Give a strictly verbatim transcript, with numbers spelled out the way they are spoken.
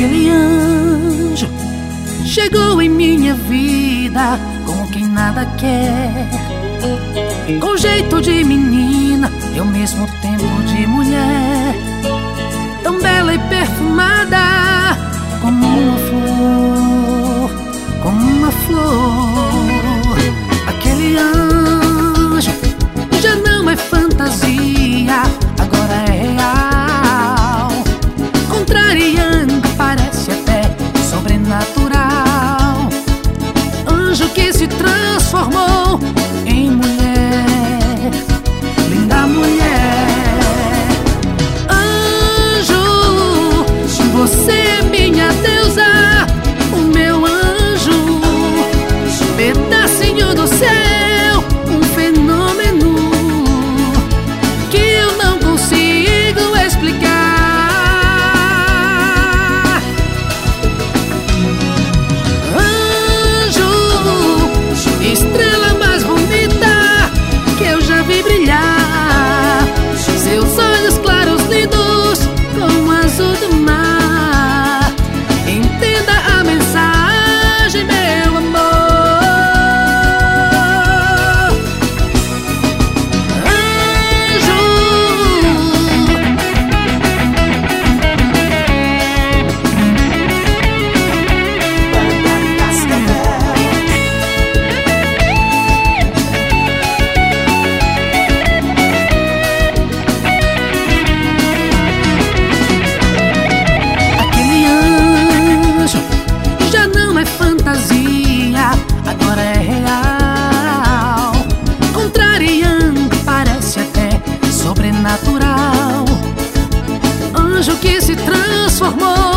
Aquele anjo chegou em minha vida como quem nada quer, com jeito de menina e ao mesmo tempo de mulher, tão bela e perfumada como uma flor, como uma flor. Aquele anjo já não é fantasia, agora é real, contrariando, parece até sobrenatural. Anjo que se transformou em mulher, linda mulher. Anjo, você é minha deusa, o meu anjo, pedacinho do céu, um fenômeno que eu não consigo explicar. Anjo, estrela mais bonita que eu já vi brilhar, seus olhos claros lindos como o azul do mar. Entenda a mensagem, meu amor. Anjo, aquele anjo já não é fantasia, agora é real, contrariando, parece até sobrenatural. Anjo que se transformou